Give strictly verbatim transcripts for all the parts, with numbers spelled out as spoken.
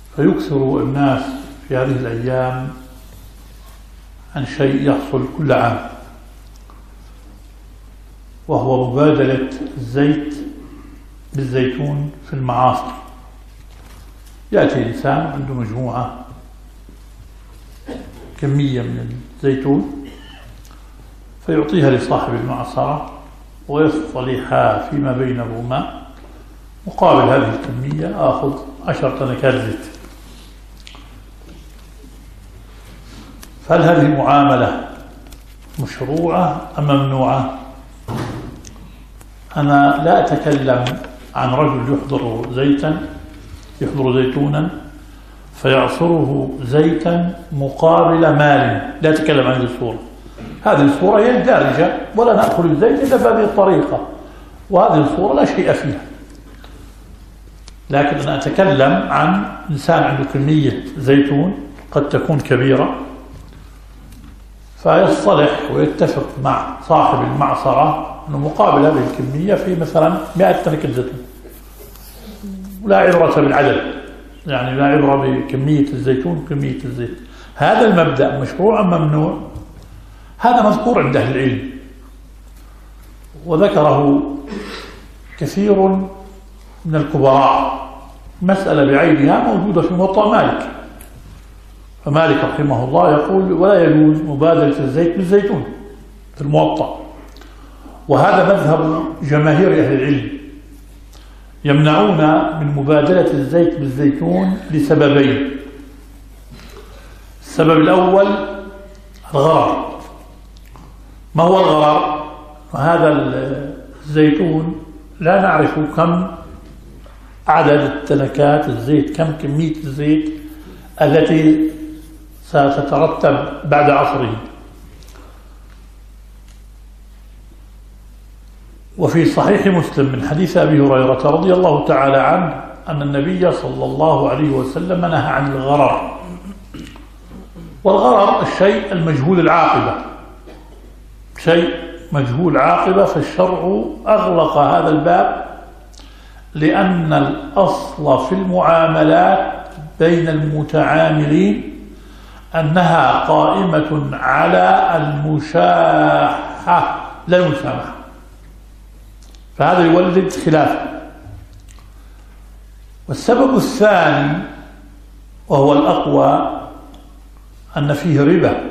فيكثر الناس في هذه الأيام عن شيء يحصل كل عام، وهو مبادلة الزيت بالزيتون في المعاصر. يأتي إنسان عنده مجموعة كمية من الزيتون فيعطيها لصاحب المعصرة ويصطلحا فيما بينهما، مقابل هذه الكمية آخذ عشر تنكات زيت. فهل هذه المعاملة مشروعة أم ممنوعة؟ أنا لا أتكلم عن رجل يحضر زيتا يحضر زيتونا فيعصره زيتا مقابل مال، لا أتكلم عن هذه الصورة. هذه الصورة هي الدارجة، ولا نأكل الزيت إلا بهذه الطريقة، وهذه الصورة لا شيء فيها. لكن أنا أتكلم عن إنسان عنده كمية زيتون قد تكون كبيرة، فيصطلح ويتفق مع صاحب المعصرة أنه مقابل هذه الكمية في مثلا مئة تنكة زيتون، ولا عبرة بالعدد، يعني لا عبرة بكمية الزيتون كمية الزيت. هذا المبدأ مشروع أم ممنوع؟ هذا مذكور عند أهل العلم، وذكره كثير من الكبراء. مسألة بعينها موجودة في موطأ مالك، فمالك رحمه الله يقول ولا يجوز مبادلة الزيت بالزيتون في الموطأ، وهذا مذهب جماهير أهل العلم، يمنعون من مبادلة الزيت بالزيتون لسببين. السبب الأول الغرر. ما هو الغرر؟ هذا الزيتون لا نعرف كم عدد التنكات الزيت، كم كمية الزيت التي ستترتب بعد عصره. وفي صحيح مسلم من حديث أبي هريرة رضي الله تعالى عنه أن النبي صلى الله عليه وسلم نهى عن الغرر. والغرر الشيء المجهول العاقبة، شيء مجهول عاقبة، فالشرع أغلق هذا الباب، لأن الأصل في المعاملات بين المتعاملين أنها قائمة على المشاحة لا المسامحة، فهذا يولد خلافا. والسبب الثاني وهو الأقوى أن فيه ربا،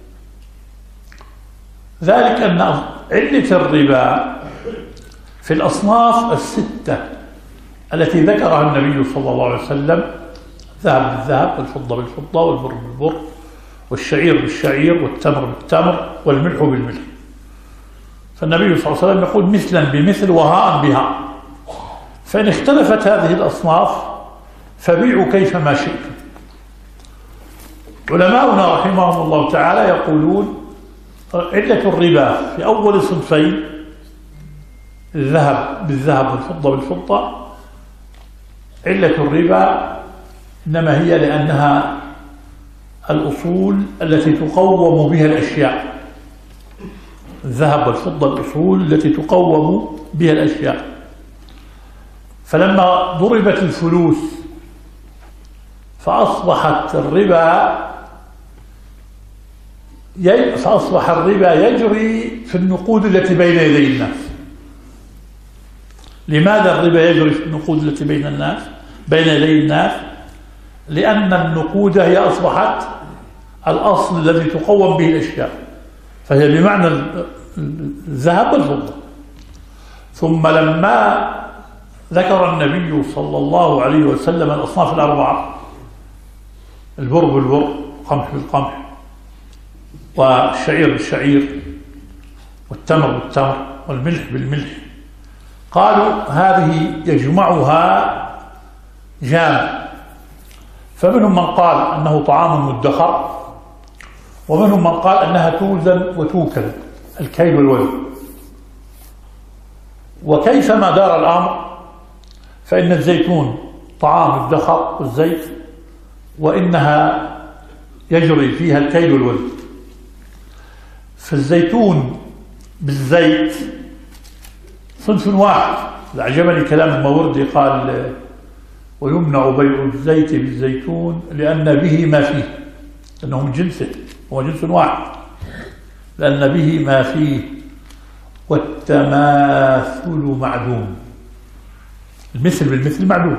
ذلك أن علة الربا في الأصناف الستة التي ذكرها النبي صلى الله عليه وسلم: الذهب بالذهب، والفضة بالفضة، والبر بالبر، والشعير بالشعير، والتمر بالتمر، والملح بالملح. فالنبي صلى الله عليه وسلم يقول مثلا بمثل وهاء بها، فإن اختلفت هذه الأصناف فبيعوا كيفما شئتم. علماؤنا رحمهم الله تعالى يقولون علة الربا في أول صنفين الذهب بالذهب والفضة بالفضة، علة الربا إنما هي لأنها الأصول التي تقوم بها الأشياء. الذهب والفضة الأصول التي تقوم بها الأشياء. فلما ضربت الفلوس فأصبحت الربا فأصبح الربا يجري في النقود التي بين يدي الناس. لماذا الربا يجري في النقود التي بين الناس بين يدي الناس؟ لأن النقود هي أصبحت الأصل الذي تقوم به الأشياء، فهي بمعنى الذهب والفضة. ثم لما ذكر النبي صلى الله عليه وسلم الأصناف الأربعة: البر بالبر، القمح بالقمح، والشعير بالشعير، والتمر بالتمر، والملح بالملح، قالوا هذه يجمعها جامع. فمنهم من قال أنه طعام مدخر، ومنهم من قال أنها توزن وتوكل، الكيل والوزن. وكيفما دار الأمر فإن الزيتون طعام الدخر والزيت، وإنها يجري فيها الكيل والوزن. فالزيتون بالزيت صنف واحد. أعجبني كلام الماوردي، قال ويمنع بيع الزيت بالزيتون لأن به ما فيه، لأنه من جنسه، هو جنس واحد، لأن به ما فيه، والتماثل معدوم، المثل بالمثل معدوم.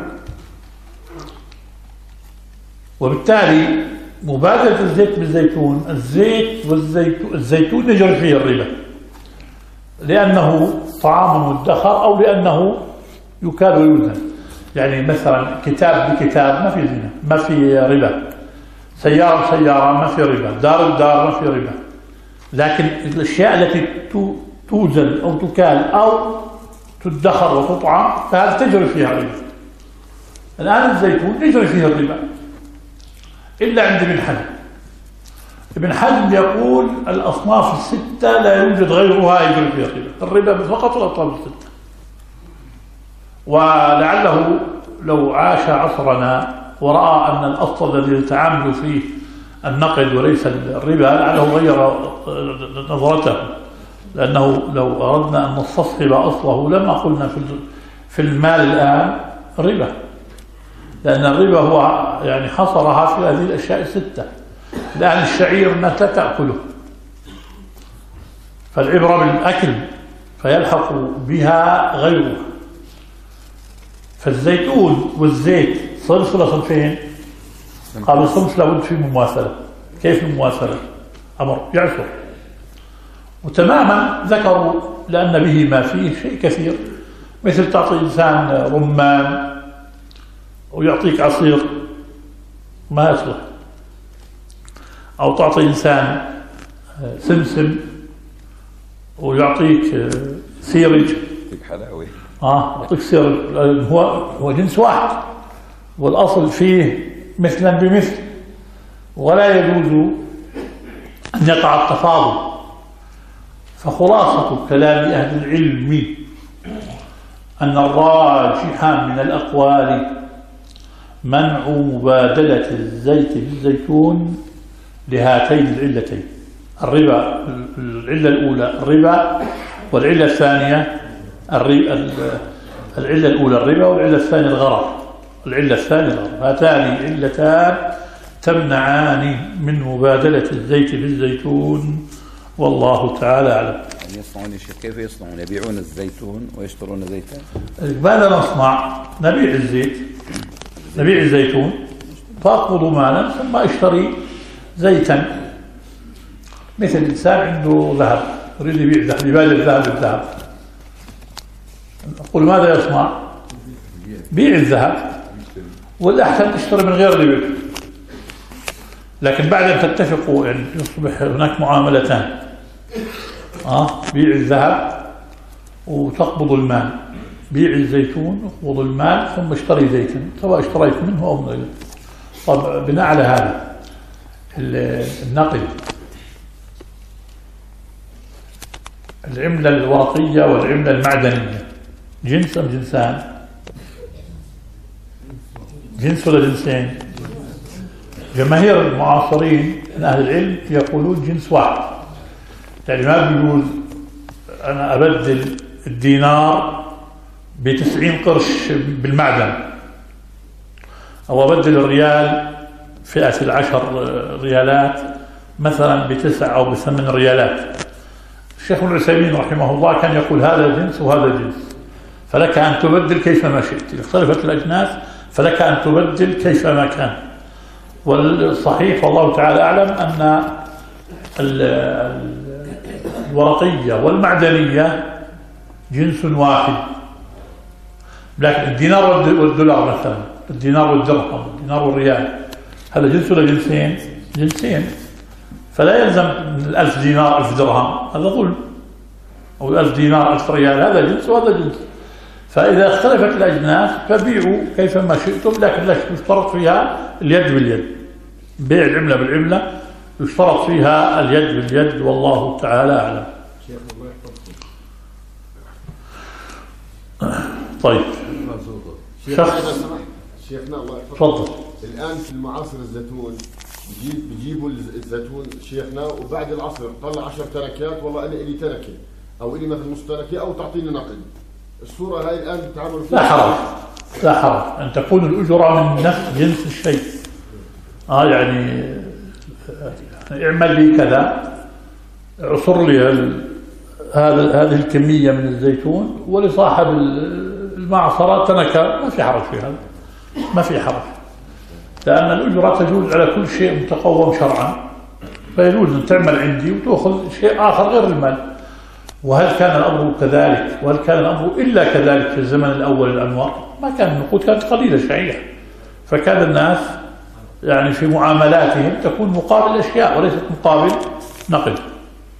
وبالتالي مبادلة الزيت بالزيتون، الزيت والزيتون، الزيتون يجري فيه الربا لأنه طعام مدخر أو لأنه يكاد ويوزن. يعني مثلا كتاب بكتاب ما في زنا، ما في ربا، سيارة بسيارة ما في ربا، دار بدار ما في ربا. لكن الأشياء التي توزن أو تكال أو تدخر وتطعم فهذا تجري فيها الربا. الآن الزيتون يجري فيه الربا إلا عند ابن حزم. ابن حزم يقول الأصناف الستة لا يوجد غيرها يجري فيها الربا، الربا فقط والأصناف الستة. ولعله لو عاش عصرنا ورأى أن الأصل الذي يتعامل فيه النقد وليس الربا لعله غير نظرته، لأنه لو أردنا أن نستصحب أصله لما قلنا في المال الآن ربا، لأن الربا هو يعني حصرها في هذه الأشياء الستة. الآن الشعير الناس لا تأكله، فالعبرة بالأكل فيلحق بها غيره. فالزيتون والزيت صنف ولا صنفين؟ قالوا صنف لابد فيه مماثلة. كيف المماثلة؟ أمر يعثر. وتماما ذكروا لأن به ما فيه شيء كثير، مثل تعطي إنسان رمان ويعطيك عصير ما يصلح، أو تعطي إنسان سمسم ويعطيك سيرج، يعطيك حلاوة، اه يعطيك سيرج، هو هو جنس واحد والأصل فيه مثلا بمثل، ولا يجوز أن يقع التفاضل. فخلاصة كلام أهل العلم أن الراجح من الأقوال منع مبادلة الزيت بالزيتون لهاتين العلتين، الربا، العلة الأولى الربا، والعلة الثانية العلة الأولى الربا، والعلة الثانية الغرر. العلة الثانية الغرر. هاتان علتان تمنعان من مبادلة الزيت بالزيتون، والله تعالى أعلم. يصنعون كيف يصنعون؟ يبيعون الزيتون ويشترون زيتا؟ ماذا نصنع؟ نبيع الزيت، نبيع الزيتون فأقبض مالا ثم أشتري زيتا. مثل إنسان عنده ذهب يريد يبيع ذهب، يبادل الذهب بالذهب، أقول ماذا يصنع؟ بيع الذهب، والأحسن تشتري من غير اللي يبيع. لكن بعد أن تتفقوا يعني يصبح هناك معاملتان، آه بيع الذهب وتقبض المال، بيع الزيتون اقبض المال ثم اشتري زيتا سواء اشتريت منه أو من غيره. طب بناء على هذا النقد، العملة الورقية والعملة المعدنية جنس أم جنسان؟ جنس ولا جنسين؟ جماهير المعاصرين من أهل العلم يقولون جنس واحد. يعني ما بيقول أنا أبدل الدينار بتسعين قرش بالمعدن، أو أبدل الريال فئة العشر ريالات مثلا بتسع أو بثمان ريالات. الشيخ ابن عثيمين رحمه الله كان يقول هذا جنس وهذا جنس، فلك أن تبدل كيفما شئت. إذا اختلفت الأجناس فلك أن تبدل كيفما كان. والصحيح والله تعالى أعلم أن الورقية والمعدنية جنس واحد. لكن الدينار والدولار مثلا، الدينار والدرهم، الدينار والريال، هذا جنس ولا جنسين؟ جنسين. فلا يلزم من الألف دينار ألف درهم، هذا ظلم. أو ألف دينار ألف ريال، هذا جنس وهذا جنس. فإذا اختلفت الأجناس فبيعوا كيفما شئتم، لكن لا يشترط فيها اليد باليد. بيع العملة بالعملة يشترط فيها اليد باليد، والله تعالى أعلم. طيب شخص شيخنا الله يحفظك، تفضل. الآن في المعاصر الزيتون بجيب بجيبوا الزيتون شيخنا، وبعد العصر طلع عشر تركات، والله أنا إلي تركة أو إلي مثل نص تركة أو تعطيني نقد. الصورة هاي الآن بتعاملوا فيها لا حرج، لا حرج أن تكون الأجرة من نفس جنس الشيء. آه يعني اعمل لي كذا، عصر لي هذا هذه الكمية من الزيتون، ولصاحب المعصرة تنكة، ما في حرج في هذا، ما في حرج، لأن الأجرة تجوز على كل شيء متقوم شرعا، فيجوز أن تعمل عندي وتأخذ شيء آخر غير المال. وهل كان الأمر كذلك؟ وهل كان الأمر إلا كذلك في الزمن الأول الأنوار؟ ما كان النقود، كانت قليلة شعية، فكان الناس يعني في معاملاتهم تكون مقابل أشياء وليست مقابل نقد.